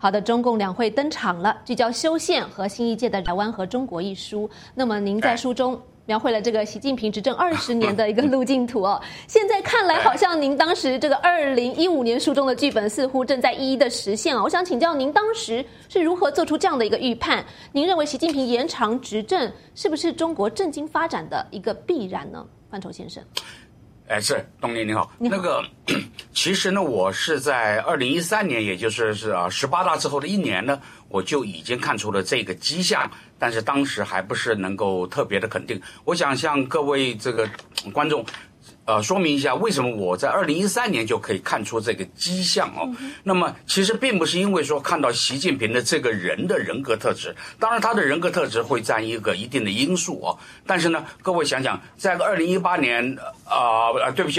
好的，中共两会登场了，聚焦修宪和新一届的台湾和中国一书。那么您在书中描绘了这个习近平执政20年的一个路径图哦。现在看来，好像您当时这个2015年书中的剧本似乎正在一一的实现哦。我想请教您，当时是如何做出这样的一个预判？您认为习近平延长执政是不是中国政经发展的一个必然呢？范畴先生。 是东林你好。那个其实呢，我是在2013年，也就是18大之后的一年呢，我就已经看出了这个迹象，但是当时还不是能够特别的肯定。我想向各位这个观众说明一下，为什么我在2013年就可以看出这个迹象哦。那么其实并不是因为说看到习近平的这个人的人格特质，当然他的人格特质会占一个一定的因素哦。但是呢，各位想想，在2018年对不起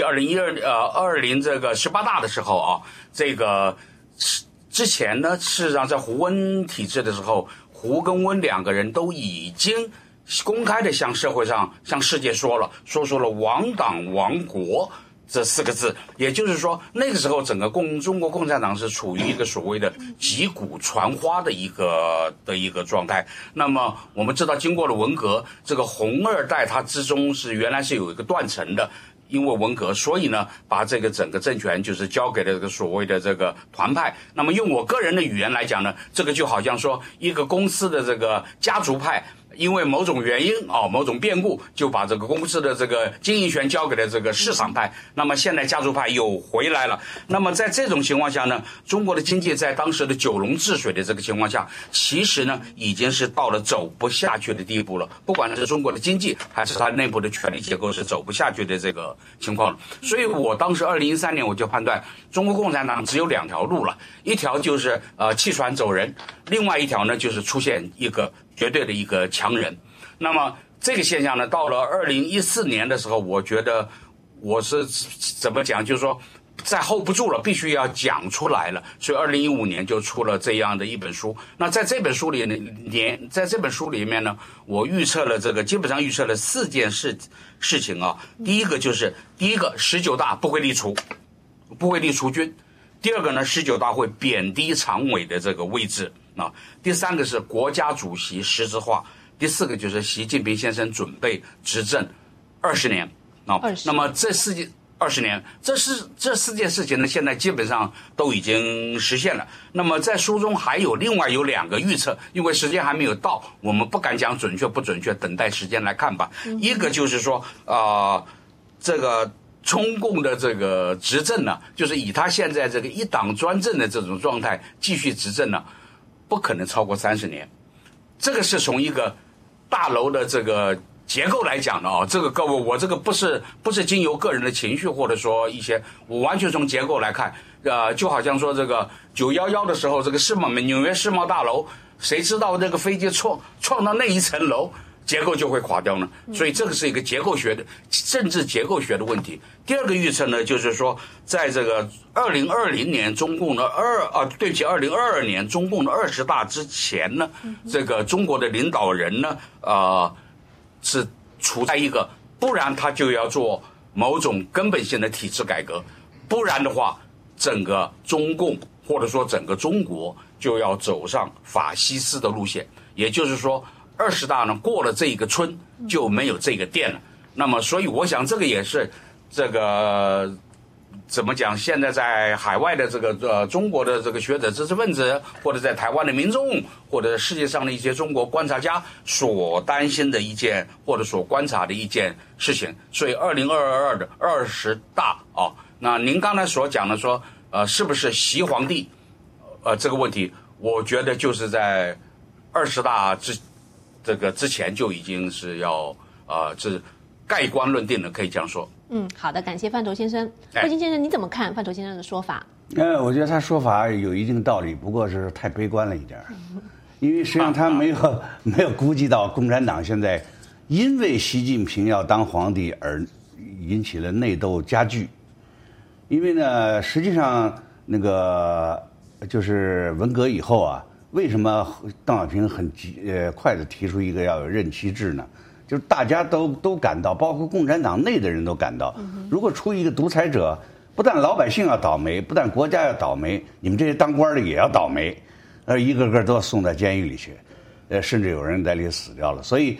，2020这个18大的时候啊，这个之前呢，事实上在胡温体制的时候，胡跟温两个人都已经公开的向社会上、向世界说了亡党亡国这4个字，也就是说，那个时候整个中国共产党是处于一个所谓的击鼓传花的一个状态。那么我们知道，经过了文革，这个红二代他之中原来是有一个断层的。因为文革，所以呢，把这个整个政权就是交给了这个所谓的这个团派。那么用我个人的语言来讲呢，这个就好像说一个公司的这个家族派，因为某种原因某种变故，就把这个公司的这个经营权交给了这个市场派。那么现在家族派又回来了。那么在这种情况下呢，中国的经济在当时的九龙治水的这个情况下，其实呢已经是到了走不下去的地步了。不管是中国的经济还是它内部的权力结构，是走不下去的这个情况了。所以我当时2013年我就判断，中国共产党只有2条路了，一条就是弃船走人，另外一条呢就是出现一个绝对的一个强人。那么这个现象呢，到了2014年的时候，我觉得我是怎么讲，就是说再 hold 不住了，必须要讲出来了。所以2015年就出了这样的一本书。那在这本书里面呢，我预测了基本上预测了4件事情啊。第一个19大不会立储军。第二个呢，19大会贬低常委的这个位置啊。第3个是国家主席实质化。第4个就是习近平先生准备执政20年啊。那么这20年，这4件事情呢，现在基本上都已经实现了。那么在书中另外有2个预测，因为时间还没有到，我们不敢讲准确不准确，等待时间来看吧。一个就是说这个中共的这个执政呢，就是以他现在这个一党专政的这种状态继续执政呢，不可能超过30年。这个是从一个大楼的这个结构来讲的啊。这个各位，我这个不是经由个人的情绪或者说一些，我完全从结构来看。就好像说这个911的时候，这个纽约世贸大楼，谁知道这个飞机撞到那一层楼，结构就会垮掉呢？所以这个是一个政治结构学的问题。第二个预测呢，就是说，在这个2020年中共的2022年中共的20大之前呢，这个中国的领导人呢，是处在一个，不然他就要做某种根本性的体制改革，不然的话，整个中共或者说整个中国就要走上法西斯的路线。也就是说，20大呢过了这个村就没有这个店了。那么，所以我想这个也是这个怎么讲？现在在海外的这个中国的这个学者、知识分子，或者在台湾的民众，或者世界上的一些中国观察家所担心的一件或者所观察的一件事情。所以2022的20大啊，那您刚才所讲的说是不是习皇帝这个问题，我觉得就是在20大之前就已经是要这盖棺论定了，可以这样说。 好的，感谢范畴先生。慧清先生，你怎么看范畴先生的说法？ 我觉得他说法有一定道理，不过是太悲观了一点。因为实际上他没有估计到共产党现在因为习近平要当皇帝而引起了内斗加剧。因为呢，实际上那个就是文革以后啊，为什么邓小平很快的提出一个要有任期制呢？就是大家都感到，包括共产党内的人都感到，如果出一个独裁者，不但老百姓要倒霉，不但国家要倒霉，你们这些当官的也要倒霉。 一个个都送到监狱里去，甚至有人在里死掉了。所以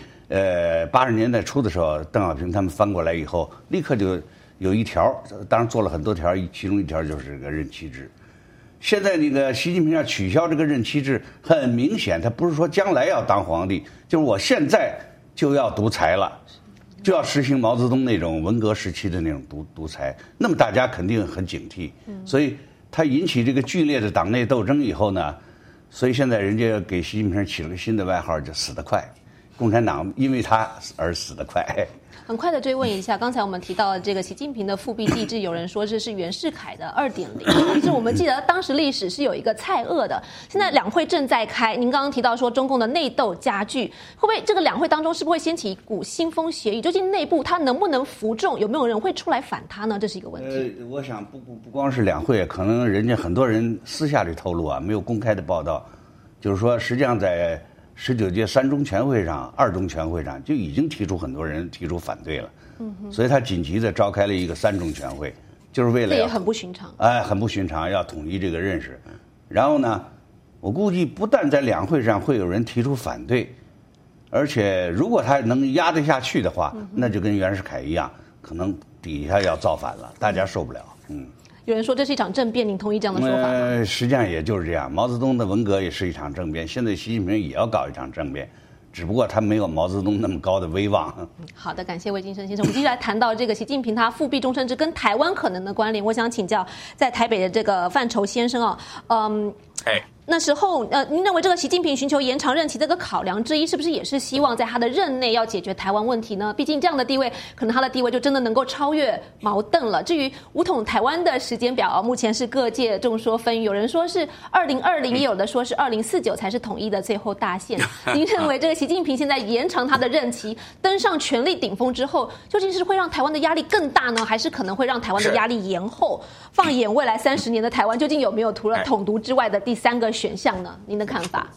，80年代初的时候，邓小平他们翻过来以后，立刻就有一条，当然做了很多条，其中一条就是这个任期制。现在那个习近平要取消这个任期制，很明显，他不是说将来要当皇帝，就是我现在就要独裁了，就要实行毛泽东那种文革时期的那种独裁。那么大家肯定很警惕，所以他引起这个剧烈的党内斗争以后呢，所以现在人家给习近平起了个新的外号，叫死得快。共产党因为他而死得快。 很快的追问一下，刚才我们提到的这个习近平的复辟机制，有人说这是袁世凯的2.0，可是我们记得当时历史是有一个蔡锷的。现在两会正在开，您刚刚提到说中共的内斗加剧，会不会这个两会当中是不是会掀起一股腥风血雨？究竟内部他能不能服众？有没有人会出来反他呢？这是一个问题。 我想不光是两会，可能人家很多人私下里透露啊，没有公开的报道，就是说实际上在19届3中全会上、2中全会上就已经很多人提出反对了，所以他紧急的召开了一个3中全会，就是为了这也很不寻常， 很不寻常，要统一这个认识。然后呢，我估计不但在两会上会有人提出反对，而且如果他能压得下去的话，那就跟袁世凯一样，可能底下要造反了，大家受不了。 有人说这是一场政变，您同意这样的说法吗？ 实际上也就是这样，毛泽东的文革也是一场政变，现在习近平也要搞一场政变，只不过他没有毛泽东那么高的威望。 好的，感谢魏晋生先生。我们继续来谈到这个习近平他复辟终身制跟台湾可能的关联。我想请教在台北的这个范畴先生那时候您认为这个习近平寻求延长任期这个考量之一，是不是也是希望在他的任内要解决台湾问题呢？毕竟这样的地位，可能他的地位就真的能够超越毛邓了。至于武统台湾的时间表，目前是各界众说纷纭，有人说是2020，也有的说是2049才是统一的最后大限。您认为这个习近平现在延长他的任期，登上权力顶峰之后，究竟是会让台湾的压力更大呢，还是可能会让台湾的压力延后？放眼未来30年的台湾，究竟有没有除了统独之外的第3个选项呢？您的看法？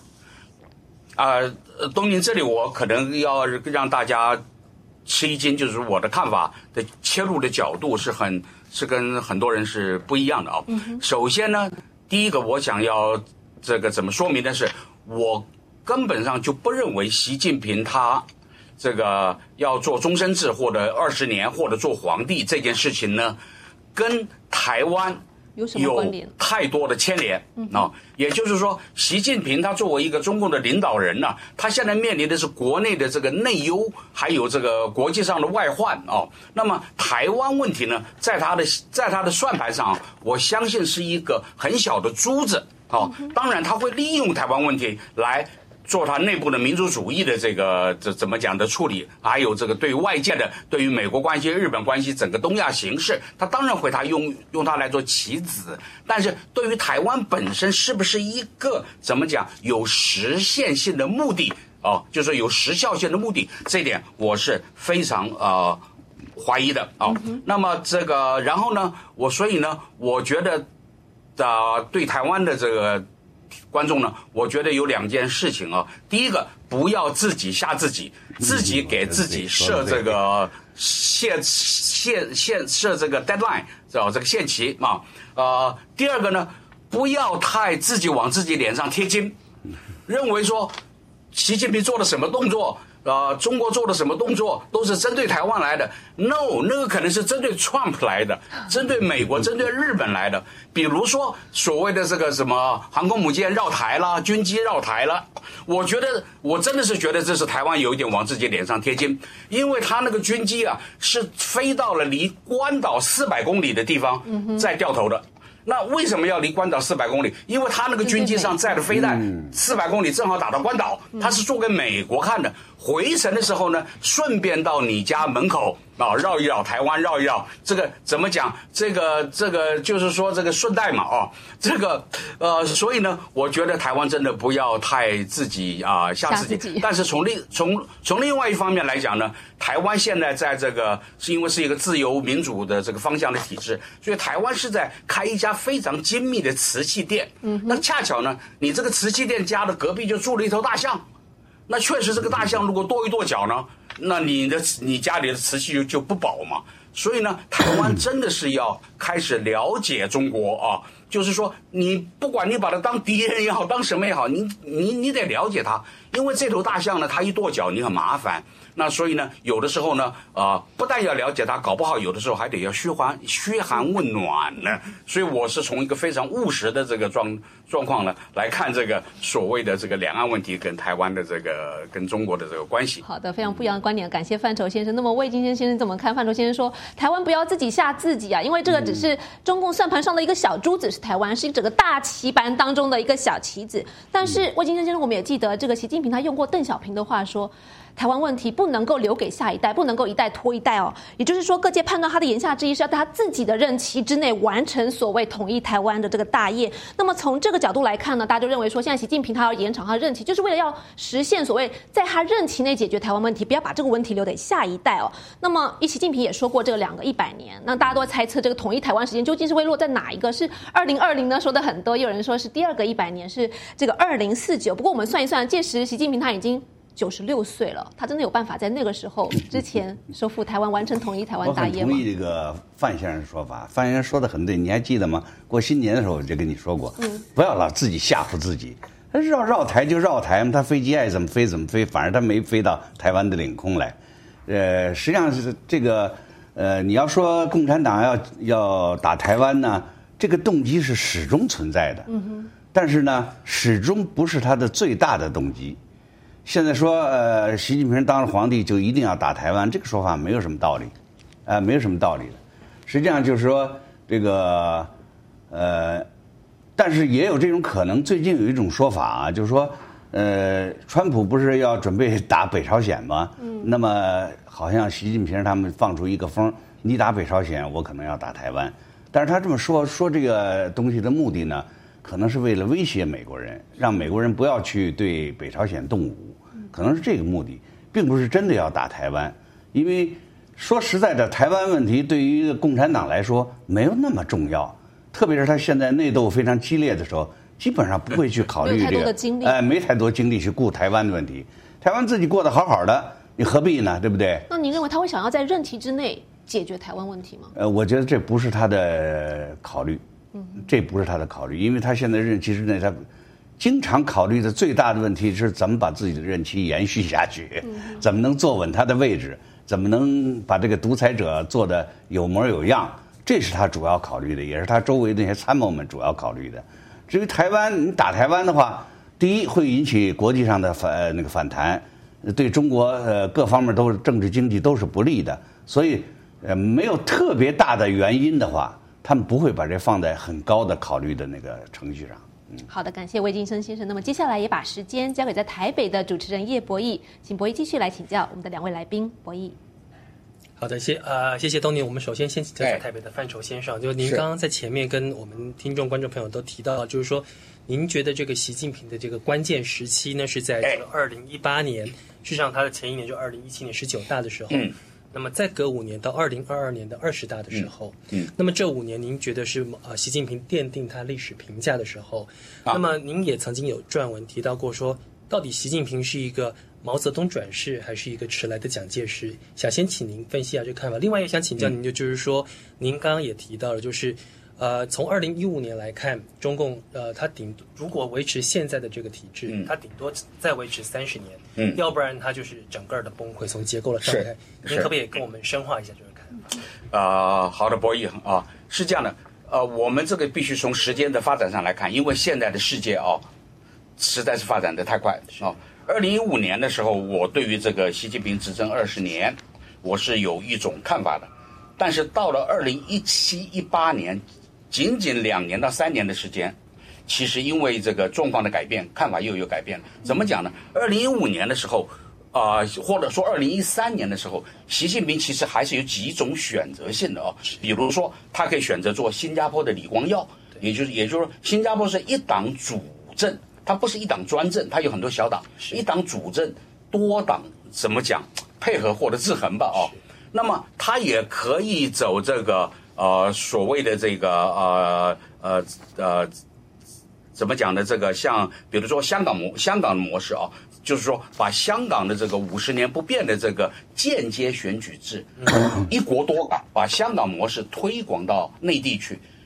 东宁，这里我可能要让大家吃一惊，就是我的看法的切入的角度是跟很多人是不一样的啊。首先呢，第一个我想要这个怎么说明的是，我根本上就不认为习近平他这个要做终身制或者20年或者做皇帝这件事情呢，跟台湾有什么关联？ 太多的牵连也就是说，习近平他作为一个中共的领导人呢，他现在面临的是国内的这个内忧，还有这个国际上的外患那么台湾问题呢，在他的算盘上，我相信是一个很小的珠子当然他会利用台湾问题来做他内部的民族主义的这个怎么讲的处理，还有这个对外界的，对于美国关系、日本关系整个东亚形势，他当然会用它来做棋子。但是对于台湾本身是不是一个怎么讲有实现性的目的就是有时效性的目的，这一点我是非常怀疑的那么这个然后呢，所以呢，我觉得对台湾的这个观众呢，我觉得有2件事情第一个，不要自己吓自己，自己给自己设这个设这个 deadline， 这个限期第二个呢，不要太自己往自己脸上贴金，认为说习近平做了什么动作中国做的什么动作都是针对台湾来的 ，no， 那个可能是针对 Trump 来的，针对美国、针对日本来的。比如说所谓的这个什么航空母舰绕台啦、军机绕台啦，我真的是觉得这是台湾有一点往自己脸上贴金，因为他那个军机是飞到了离关岛400公里的地方再掉头的。那为什么要离关岛400公里？因为他那个军机上载的飞弹400公里正好打到关岛，他是做给美国看的。回程的时候呢，顺便到你家门口绕一绕台湾，绕一绕，这个怎么讲？这个就是说这个顺带嘛所以呢，我觉得台湾真的不要太自己吓自己。但是从另外一方面来讲呢，台湾现在在这个是因为是一个自由民主的这个方向的体制，所以台湾是在开一家非常精密的瓷器店。那恰巧呢，你这个瓷器店家的隔壁就住了一头大象。那确实这个大象如果跺一跺脚呢，那你家里的瓷器就不保嘛。所以呢，台湾真的是要开始了解中国就是说，你不管你把它当敌人也好，当什么也好，你得了解它，因为这头大象呢，它一跺脚你很麻烦。那所以呢，有的时候呢，不但要了解它，搞不好有的时候还得要嘘寒问暖呢。所以我是从一个非常务实的这个状况呢来看这个所谓的这个两岸问题跟台湾的这个跟中国的这个关系。 好的，非常不一样的观点，感谢范畴先生。那么魏金先生怎么看？范畴先生说，台湾不要自己吓自己啊，因为这个只是中共算盘上的一个小珠子，是台湾是整个大棋盘当中的一个小棋子。但是魏金先生，我们也记得这个习近平他用过邓小平的话说，台湾问题不能够留给下一代，不能够一代拖一代哦。也就是说，各界判断他的言下之意是要在他自己的任期之内完成所谓统一台湾的这个大业。那么从这个角度来看呢，大家就认为说，现在习近平他要延长他的任期，就是为了要实现所谓在他任期内解决台湾问题，不要把这个问题留给下一代哦。那么习近平也说过这个2个100年，那大家都在猜测这个统一台湾时间究竟是会落在哪一个？是2020呢？说的很多，也有人说是第2个100年是这个2049。不过我们算一算，届时习近平他已经96岁了，他真的有办法在那个时候之前收复台湾，完成统一台湾大业吗？ 我很同意这个范先生的说法，范先生说的很对，你还记得吗？过新年的时候我就跟你说过，不要老自己吓唬自己，绕台就绕台嘛，他飞机爱怎么飞怎么飞，反正他没飞到台湾的领空来。实际上是这个你要说共产党要打台湾呢，这个动机是始终存在的，但是呢，始终不是他的最大的动机。现在说习近平当了皇帝就一定要打台湾，这个说法没有什么道理，没有什么道理的。实际上就是说这个但是也有这种可能。最近有一种说法啊，就是说川普不是要准备打北朝鲜吗？那么好像习近平他们放出一个风，你打北朝鲜，我可能要打台湾。但是他这么说这个东西的目的呢，可能是为了威胁美国人，让美国人不要去对北朝鲜动武，可能是这个目的，并不是真的要打台湾。因为说实在的，台湾问题对于共产党来说没有那么重要，特别是他现在内斗非常激烈的时候，基本上不会去考虑这个，没太多精力去顾台湾的问题。台湾自己过得好好的，你何必呢？对不对？ 那您认为他会想要在任期之内解决台湾问题吗？ 我觉得这不是他的考虑，这不是他的考虑，因为他现在任期之内，他经常考虑的最大的问题是怎么把自己的任期延续下去，怎么能坐稳他的位置，怎么能把这个独裁者做得有模有样，这是他主要考虑的，也是他周围的那些参谋们主要考虑的。至于台湾，你打台湾的话，第一会引起国际上的反弹，对中国各方面都是政治经济都是不利的，所以没有特别大的原因的话，他们不会把这放在很高的考虑的那个程序上。 好的，感谢魏金生先生。那么接下来也把时间交给在台北的主持人叶博弈，请博弈继续来请教我们的2位来宾。博弈。 好的，谢谢东尼。我们首先先请教一下台北的范畴先生，就您刚刚在前面跟我们听众观众朋友都提到，就是说您觉得这个习近平的这个关键时期呢是在这个2018年，事实上他的前一年就2017年19大的时候，那么再隔5年到2022年的20大的时候，那么这5年您觉得是习近平奠定他历史评价的时候，那么您也曾经有撰文提到过说，到底习近平是一个毛泽东转世还是一个迟来的蒋介石？想先请您分析一下这个看法。另外也想请教您就是说，您刚刚也提到了，就是从2015年来看，中共它如果维持现在的这个体制，它顶多再维持30年，要不然它就是整个的崩溃，从结构的上来，您可不可以也跟我们深化一下这个看法？好的，博弈啊，是这样的，我们这个必须从时间的发展上来看，因为现在的世界实在是发展的太快啊。2015年的时候，我对于这个习近平执政20年，我是有一种看法的，但是到了2017、18年，仅仅2年到3年的时间，其实因为这个状况的改变，看法又有改变了。怎么讲呢？2015年的时候，或者说2013年的时候，习近平其实还是有几种选择性的比如说他可以选择做新加坡的李光耀，也就是说，新加坡是一党主政。它不是一党专政，它有很多小党，一党主政，多党怎么讲配合或者制衡吧那么它也可以走这个所谓的这个怎么讲呢？这个像比如说香港的模式就是说把香港的这个50年不变的这个间接选举制，一国多党，把香港模式推广到内地去。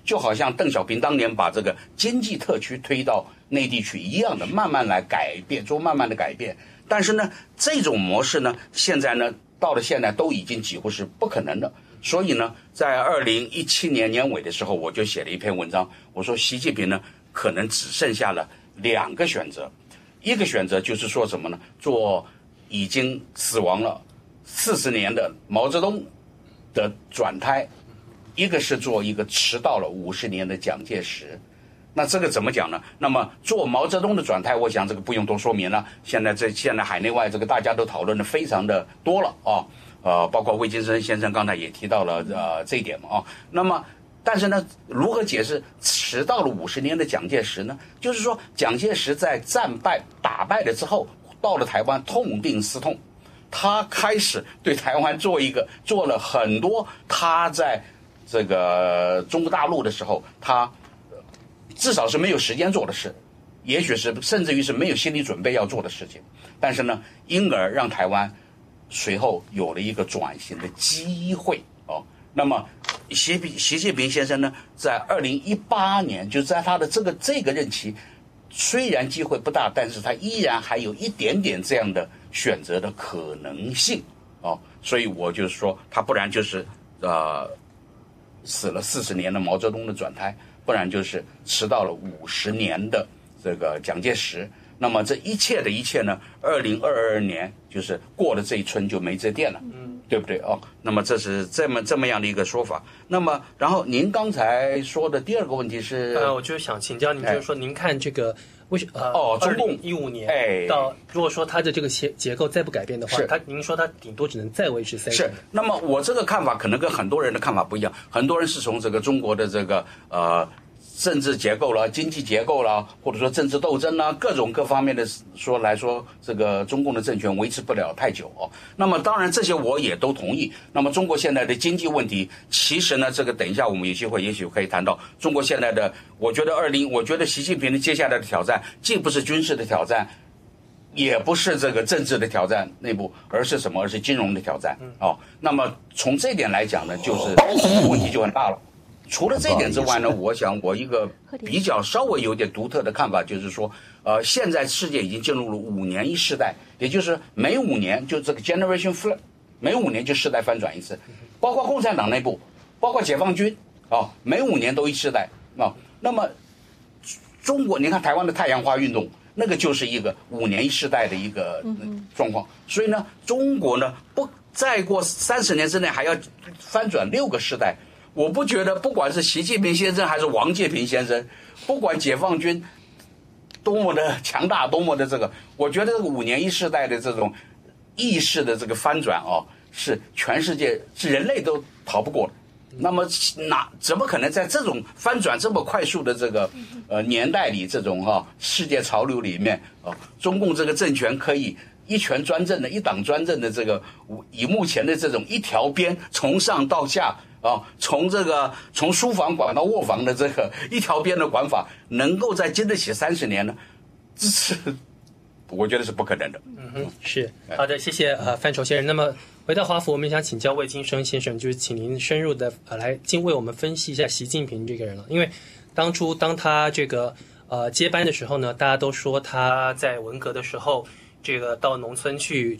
就好像邓小平当年把这个经济特区推到内地去一样的，慢慢来改变，做慢慢的改变。但是呢，这种模式呢，现在呢，到了现在都已经几乎是不可能的。所以呢，在2017年年尾的时候，我就写了一篇文章，我说习近平呢，可能只剩下了2个选择，一个选择就是说什么呢？做已经死亡了40年的毛泽东的转胎，一个是做一个迟到了50年的蒋介石。那这个怎么讲呢？那么做毛泽东的转胎，我想这个不用多说明了。现在海内外这个大家都讨论的非常的多了啊。包括魏金生先生刚才也提到了这一点嘛啊。那么，但是呢，如何解释迟到了50年的蒋介石呢？就是说，蒋介石在打败了之后，到了台湾痛定思痛，他开始对台湾做了很多他在这个中国大陆的时候，他至少是没有时间做的事，也许是甚至于是没有心理准备要做的事情。但是呢，因而让台湾随后有了一个转型的机会哦。那么习近平先生呢，在2018年，就在他的这个任期，虽然机会不大，但是他依然还有一点点这样的选择的可能性哦。所以我就说，他不然就是死了40年的毛泽东的转胎，不然就是迟到了50年的这个蒋介石。那么这一切的一切呢，2022年就是过了这一村就没这店了，对不对哦？那么这是这么样的一个说法。那么然后您刚才说的第2个问题是， 我就想请教您，就是说您看这个中共 2015年到，如果说它的这个结构再不改变的话，您说它顶多只能再维持30年。 是。那么我这个看法可能跟很多人的看法不一样，很多人是从这个中国的这个政治结构了、经济结构了，或者说政治斗争啦，各方面的来说，这个中共的政权维持不了太久哦。那么当然这些我也都同意。那么中国现在的经济问题，其实呢，这个等一下我们有机会也许可以谈到中国现在的。我觉得习近平的接下来的挑战，既不是军事的挑战，也不是这个政治的挑战内部，而是什么？而是金融的挑战哦。那么从这点来讲呢，就是问题就很大了。除了这一点之外呢，我想我一个比较稍微有点独特的看法就是说，现在世界已经进入了5年一世代，也就是每5年就这个 generation flip， 每5年就世代翻转一次，包括共产党内部，包括解放军每5年都一世代那么中国，你看台湾的太阳花运动，那个就是一个5年一世代的一个状况。所以呢，中国呢不再过30年之内还要翻转6个世代。我不觉得，不管是习近平先生还是王介平先生，不管解放军多么的强大，多么的我觉得这个5年一世代的这种意识的这个翻转是全世界是人类都逃不过的。那么怎么可能在这种翻转这么快速的这个年代里，这种世界潮流里面中共这个政权可以一权专政的、一党专政的以目前的这种一条边从上到下从书房管到卧房的这个一条边的管法，能够再经得起30年呢？这是我觉得是不可能的。 是好的，谢谢范畴先生。那么回到华府，我们想请教魏金生先生，就是请您深入的来为我们分析一下习近平这个人了。因为当他这个接班的时候呢，大家都说他在文革的时候，这个到农村去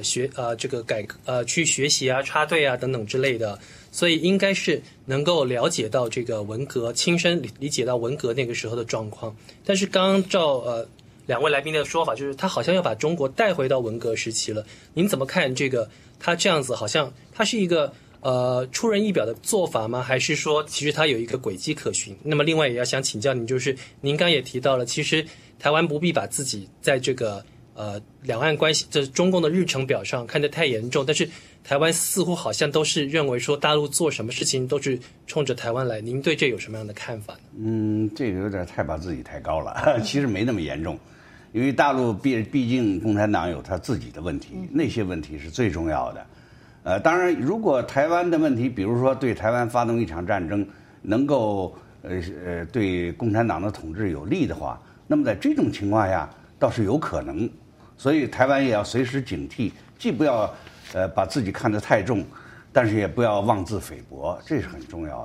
去学习啊、插队啊等等之类的，所以应该是能够了解到这个文革，亲身理解到文革那个时候的状况。但是刚刚照2位来宾的说法，就是他好像要把中国带回到文革时期了。您怎么看这个？他这样子好像他是一个出人意表的做法吗？还是说其实他有一个轨迹可循？那么另外也要想请教您，就是您刚也提到了，其实台湾不必把自己在这个两岸关系这中共的日程表上看得太严重，但是台湾似乎好像都是认为说大陆做什么事情都是冲着台湾来。您对这有什么样的看法呢？ 这个有点太把自己抬高了，其实没那么严重。因为大陆毕竟共产党有他自己的问题，那些问题是最重要的。当然，如果台湾的问题，比如说对台湾发动一场战争，能够对共产党的统治有利的话，那么在这种情况下倒是有可能。所以台湾也要随时警惕，既不要把自己看得太重，但是也不要妄自菲薄，这是很重要的。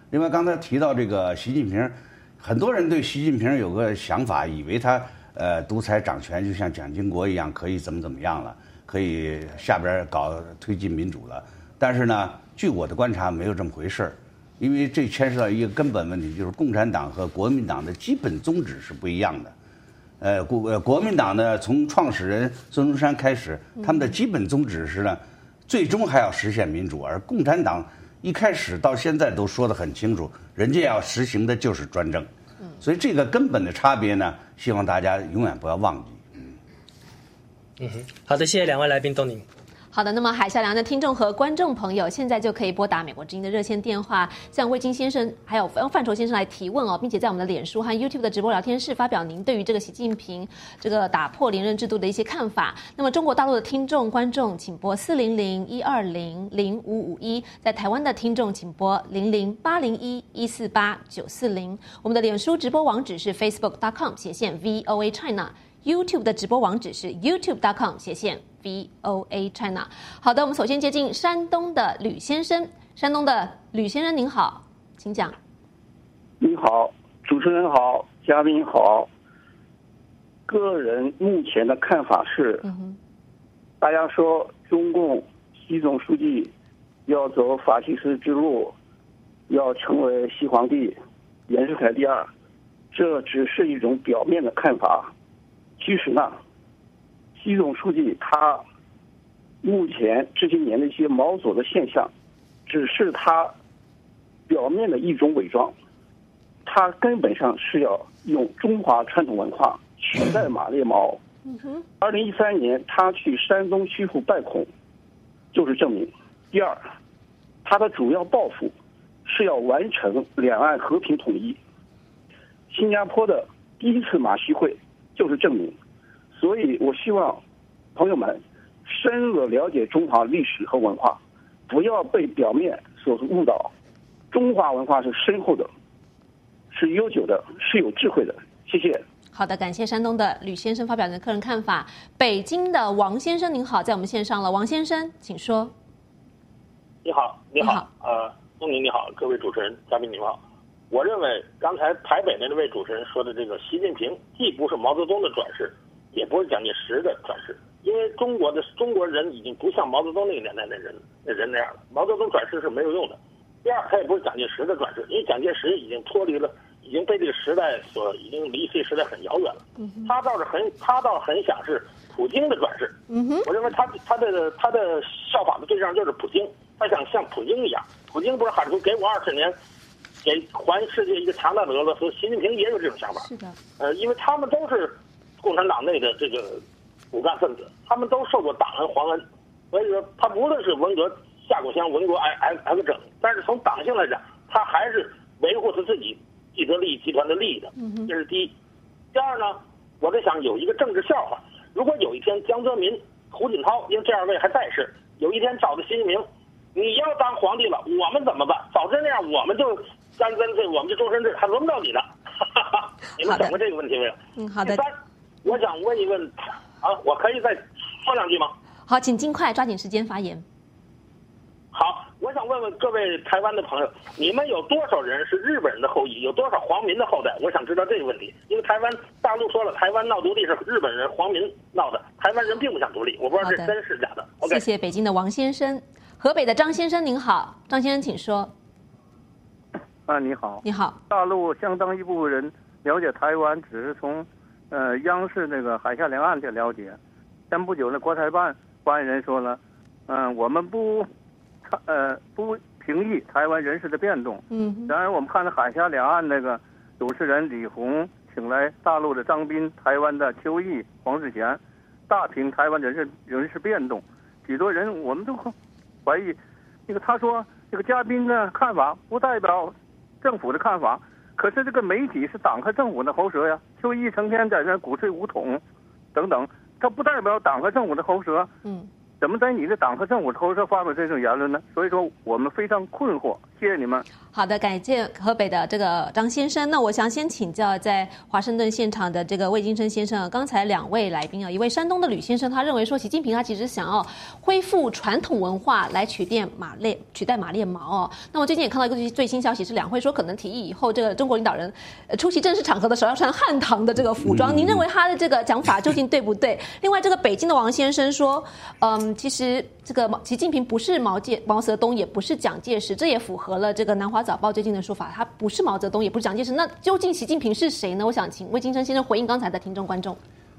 另外，刚才提到这个习近平，很多人对习近平有个想法，以为他独裁掌权，就像蒋经国一样，可以怎么样了，可以下边推进民主了。但是呢，据我的观察，没有这么回事儿，因为这牵涉到一个根本问题，就是共产党和国民党的基本宗旨是不一样的。国民党呢，从创始人孙中山开始，他们的基本宗旨是呢，最终还要实现民主，而共产党一开始到现在都说得很清楚，人家要实行的就是专政。所以这个根本的差别呢，希望大家永远不要忘记。 好的，谢谢两位来宾，东宁。 好的，那么海峡两岸的听众和观众朋友，现在就可以拨打美国之音的热线电话，向魏金先生还有范畴先生来提问哦，并且在我们的脸书和 YouTube 的直播聊天室发表您对于这个习近平这个打破连任制度的一些看法。那么中国大陆的听众观众，请拨400-120-0551，在台湾的听众请拨00801148-940。我们的脸书直播网址是 facebook.com/VOA China。YouTube 的直播网址是 youtube.com/VOA China。好的，我们首先接近山东的吕先生。山东的吕先生您好，请讲。 你好，主持人好，嘉宾好。个人目前的看法是，大家说中共习总书记要走法西斯之路，要成为西皇帝、袁世凯第二，这只是一种表面的看法。其实呢，习总书记他目前这些年的一些毛左的现象，只是他表面的一种伪装，他根本上是要用中华传统文化取代马列毛。2013年他去山东曲阜拜孔，就是证明。第二，他的主要抱负是要完成两岸和平统一。新加坡的第一次马习会就是证明。所以我希望朋友们深入了解中华历史和文化，不要被表面所误导。中华文化是深厚的，是悠久的，是有智慧的。谢谢。 好的，感谢山东的吕先生发表您的个人看法。北京的王先生您好，在我们线上了，王先生请说。 你好，东宁你好，各位主持人嘉宾你好。我认为刚才台北的那位主持人说的这个习近平既不是毛泽东的转世，也不是蒋介石的转世，因为中国人已经不像毛泽东那个年代的人那样了。毛泽东转世是没有用的。第二，他也不是蒋介石的转世，因为蒋介石已经脱离了，已经被这个时代已经离这个时代很遥远了。他倒很想是普京的转世。我认为他的效法的对象就是普京，他想像普京一样。普京不是喊出给我20年。给还世界一个强大的俄罗斯，习近平也有这种想法。 是的， 因为他们都是共产党内的这个骨干分子，他们都受过党恩皇恩，所以说他无论是文革下过乡，文革挨个整，但是从党性来讲，他还是维护他自己既得利益集团的利益的，这是第一。第二呢，我在想有一个政治笑话，如果有一天江泽民、胡锦涛，因为这2位还在世，有一天找到习近平，你要当皇帝了，我们怎么办？早知那样，我们就干脆，我们就终身制，还轮不到你呢。你们想过这个问题没有？ 好的。 第三，我想问一问，我可以再说2句吗？ 好，请尽快抓紧时间发言。 好，我想问问各位台湾的朋友，你们有多少人是日本人的后裔？有多少皇民的后代？我想知道这个问题，因为大陆说了，台湾闹独立是日本人皇民闹的，台湾人并不想独立，我不知道这真是假的。 谢谢北京的王先生。河北的张先生您好，张先生请说。 你好。 你好。 大陆相当一部分人了解台湾，只是从央视那个海峡两岸的了解。前不久呢，国台办发言人说了，我们不评议台湾人事的变动。然而我们看到海峡两岸那个主持人李红请来大陆的张斌、台湾的邱毅、黄志贤，大评台湾人事变动。许多人我们都怀疑，他说这个嘉宾的看法不代表政府的看法，可是这个媒体是党和政府的喉舌呀。邱毅成天在那鼓吹武统等等，他不代表党和政府的喉舌。怎么在你的党和政府的喉舌发表这种言论呢？所以说我们非常困惑。 谢谢你们。 好的，感谢河北的这个张先生。那我想先请教在华盛顿现场的这个魏金生先生，刚才2位来宾啊，一位山东的吕先生，他认为说习近平他其实想要恢复传统文化来取代马列毛哦。那我最近也看到一个最新消息是两会说可能提议以后这个中国领导人出席正式场合的时候要穿汉唐的这个服装，您认为他的这个讲法究竟对不对？另外这个北京的王先生说，其实这个习近平不是毛泽东，也不是蒋介石，这也符合了这个南华早报最近的说法，他不是毛泽东，也不是蒋介石，那究竟习近平是谁呢？我想请魏金生先生回应刚才的听众观众。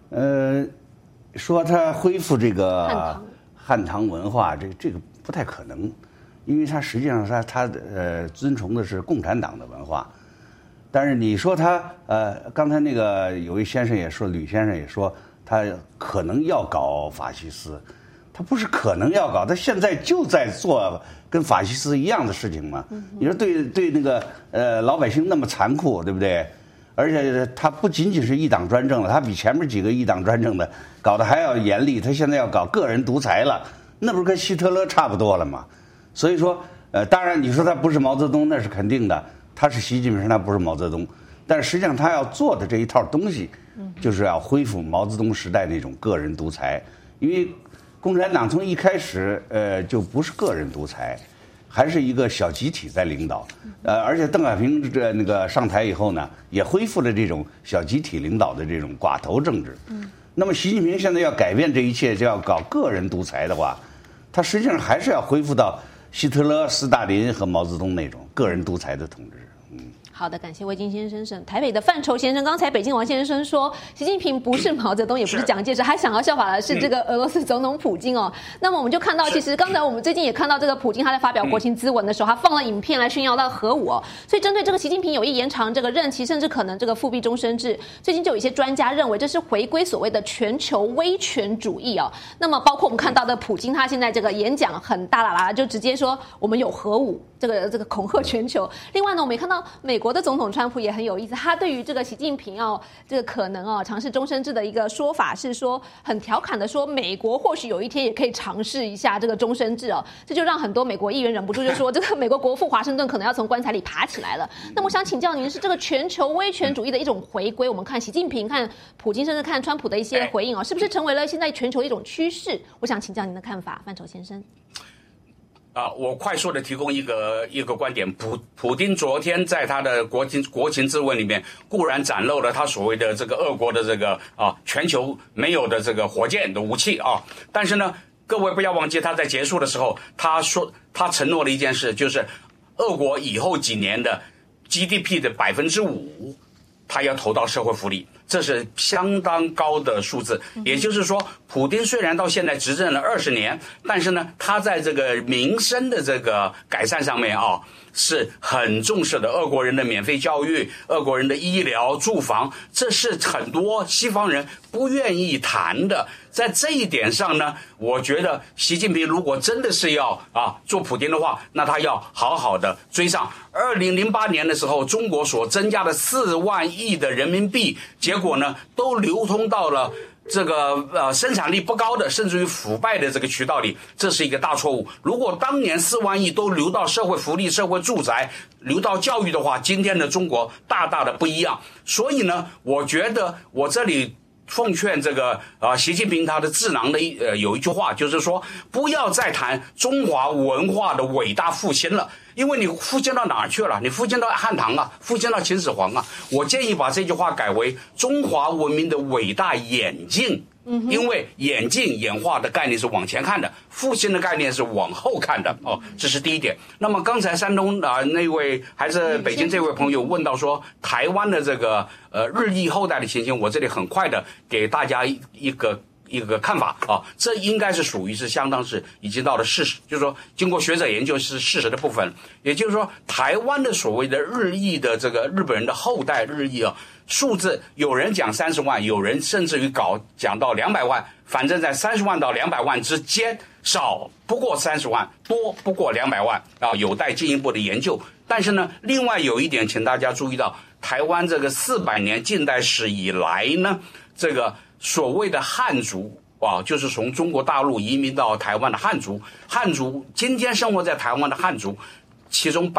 说他恢复这个汉唐文化，这个不太可能，因为他实际上他遵从的是共产党的文化。但是你说他刚才那个有位先生也说，吕先生也说，他可能要搞法西斯，他不是可能要搞，他现在就在做跟法西斯一样的事情嘛。你说对那个老百姓那么残酷，对不对？而且他不仅仅是一党专政了，他比前面几个一党专政的搞得还要严厉，他现在要搞个人独裁了，那不是跟希特勒差不多了吗？所以说当然你说他不是毛泽东那是肯定的，他是习近平，他不是毛泽东，但是实际上他要做的这一套东西就是要恢复毛泽东时代那种个人独裁。因为共产党从一开始就不是个人独裁，还是一个小集体在领导。而且邓小平那个上台以后呢，也恢复了这种小集体领导的这种寡头政治。那么习近平现在要改变这一切，就要搞个人独裁的话，他实际上还是要恢复到希特勒、斯大林和毛泽东那种个人独裁的统治。 好的，感谢魏金先生。台北的范畴先生，刚才北京王先生说，习近平不是毛泽东，也不是蒋介石，还想要效法的是这个俄罗斯总统普京哦。那么我们就看到，其实刚才我们最近也看到这个普京他在发表国情咨文的时候，他放了影片来炫耀到核武哦。所以针对这个习近平有意延长这个任期，甚至可能这个复辟终身制，最近就有一些专家认为这是回归所谓的全球威权主义哦。那么包括我们看到的普京，他现在这个演讲很大啦啦，就直接说我们有核武，这个恐吓全球。另外呢，我们也看到美国的总统川普也很有意思，他对于这个习近平这个可能尝试终身制的一个说法是说，很调侃的说，美国或许有一天也可以尝试一下这个终身制哦，这就让很多美国议员忍不住就说，这个美国国父华盛顿可能要从棺材里爬起来了。那么我想请教您，是这个全球威权主义的一种回归？我们看习近平、看普京，甚至看川普的一些回应哦，是不是成为了现在全球的一种趋势？我想请教您的看法，范畴先生。 我快速的提供一个观点，普丁昨天在他的国情咨文里面固然展露了他所谓的这个俄国的这个全球没有的这个火箭的武器啊，但是呢，各位不要忘记他在结束的时候他说他承诺了一件事，就是俄国以后几年的 GDP 的5%他要投到社会福利，这是相当高的数字。也就是说，普丁虽然到现在执政了20年，但是呢，他在这个民生的这个改善上面是很重视的。俄国人的免费教育，俄国人的医疗、住房，这是很多西方人不愿意谈的。在这一点上呢，我觉得习近平如果真的是要做普丁的话，那他要好好的追上。2008年的时候，中国所增加的4万亿的人民币，结果呢都流通到了这个生产力不高的，甚至于腐败的这个渠道里，这是一个大错误。如果当年4万亿都流到社会福利、社会住宅、流到教育的话，今天的中国大大的不一样。所以呢，我觉得我这里奉劝这个习近平他的智囊的有一句话，就是说不要再谈中华文化的伟大复兴了，因为你复兴到哪儿去了？你复兴到汉唐啊，复兴到秦始皇啊。我建议把这句话改为中华文明的伟大演进。因为演进演化的概念是往前看的，复兴的概念是往后看的这是第一点。那么刚才山东那位还是北京这位朋友问到说台湾的这个日益后代的情形，我这里很快的给大家一个看法这应该是属于是相当是已经到了事实，就是说经过学者研究是事实的部分。也就是说，台湾的所谓的日益的这个日本人的后代日益数字，有人讲30万，有人甚至于讲到200万，反正在30万到200万之间，少不过30万，多不过200万有待进一步的研究。但是呢，另外有一点，请大家注意到，台湾这个400年近代史以来呢，这个所谓的汉族就是从中国大陆移民到台湾的汉族今天生活在台湾的汉族， 其中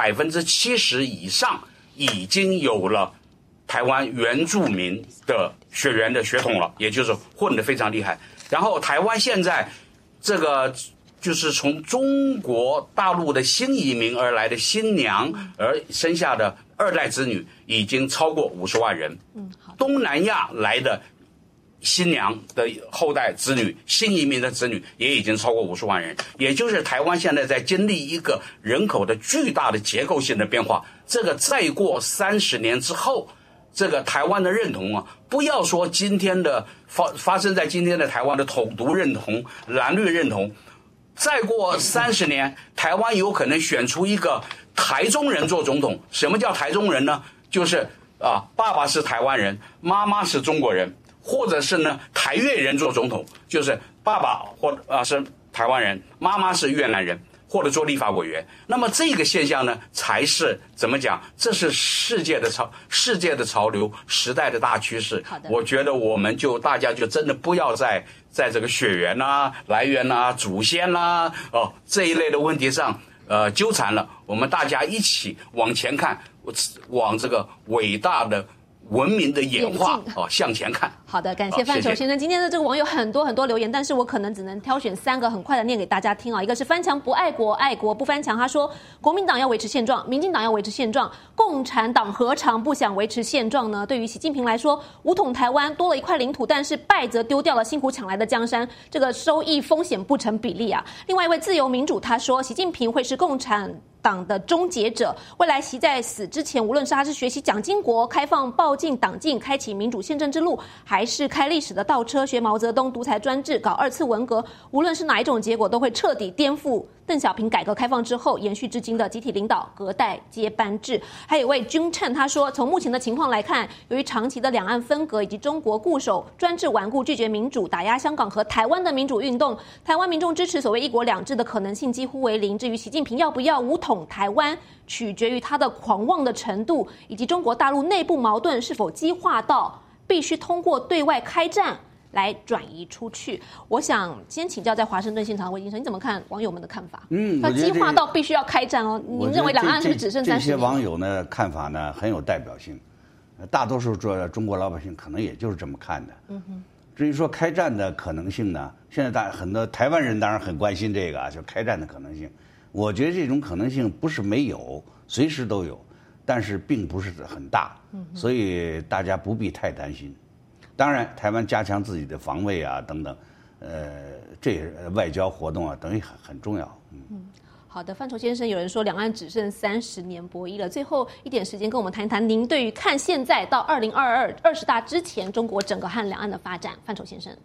70%以上已经有了台湾原住民的血缘的血统了，也就是混得非常厉害。然后台湾现在这个就是从中国大陆的新移民而来的新娘而生下的2代子女已经超过50万人。东南亚来的新娘的后代子女，新移民的子女也已经超过50万人。也就是台湾现在在经历一个人口的巨大的结构性的变化。这个再过30年之后，这个台湾的认同啊，不要说今天的发生在今天的台湾的统独认同、蓝绿认同，再过30年，台湾有可能选出一个台中人做总统。什么叫台中人呢？就是爸爸是台湾人，妈妈是中国人，或者是呢台越人做总统，就是爸爸是台湾人，妈妈是越南人，或者做立法委员。那么这个现象呢，才是怎么讲？这是世界的潮流，时代的大趋势。我觉得我们大家就真的不要在这个血缘啊、来源啊、祖先啊这一类的问题上纠缠了。我们大家一起往前看，往这个伟大的文明的演化向前看。 好的，感谢范畴先生。今天的这个网友很多留言，但是我可能只能挑选3个，很快的念给大家听啊。一个是翻墙不爱国，爱国不翻墙。他说，国民党要维持现状，民进党要维持现状，共产党何尝不想维持现状呢？对于习近平来说，武统台湾多了一块领土，但是败则丢掉了辛苦抢来的江山，这个收益风险不成比例啊。另外一位自由民主他说，习近平会是共产党的终结者，未来习在死之前，无论是他是学习蒋经国，开放报禁党禁，开启民主宪政之路，还是开历史的倒车，学毛泽东独裁专制，搞2次文革，无论是哪一种结果，都会彻底颠覆邓小平改革开放之后延续至今的集体领导隔代接班制。还有一位君称他说，从目前的情况来看，由于长期的两岸分隔以及中国固守专制顽固，拒绝民主，打压香港和台湾的民主运动，台湾民众支持所谓1国2制的可能性几乎为零。至于习近平要不要武统台湾，取决于他的狂妄的程度，以及中国大陆内部矛盾是否激化到必须通过对外开战来转移出去。我想先请教在华盛顿现场的魏先生，你怎么看网友们的看法？他激化到必须要开战哦。您认为两岸是不是只剩30年？ 这些网友呢看法呢很有代表性，大多数中国老百姓可能也就是这么看的。至于说开战的可能性呢，现在很多台湾人当然很关心这个就开战的可能性。我觉得这种可能性不是没有，随时都有，但是并不是很大，所以大家不必太担心。当然，台湾加强自己的防卫啊，等等，这也外交活动啊，等于很重要。 好的，范畴先生，有人说两岸只剩30年博弈了，最后一点时间跟我们谈一谈，您对于看现在到2022 20大之前，中国整个和两岸的发展，范畴先生。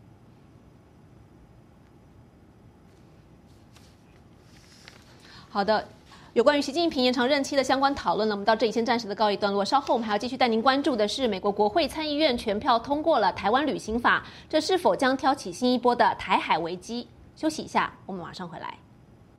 好的，有关于习近平延长任期的相关讨论呢，我们到这里先暂时的告一段落。稍后我们还要继续带您关注的是，美国国会参议院全票通过了台湾旅行法，这是否将挑起新一波的台海危机？休息一下，我们马上回来。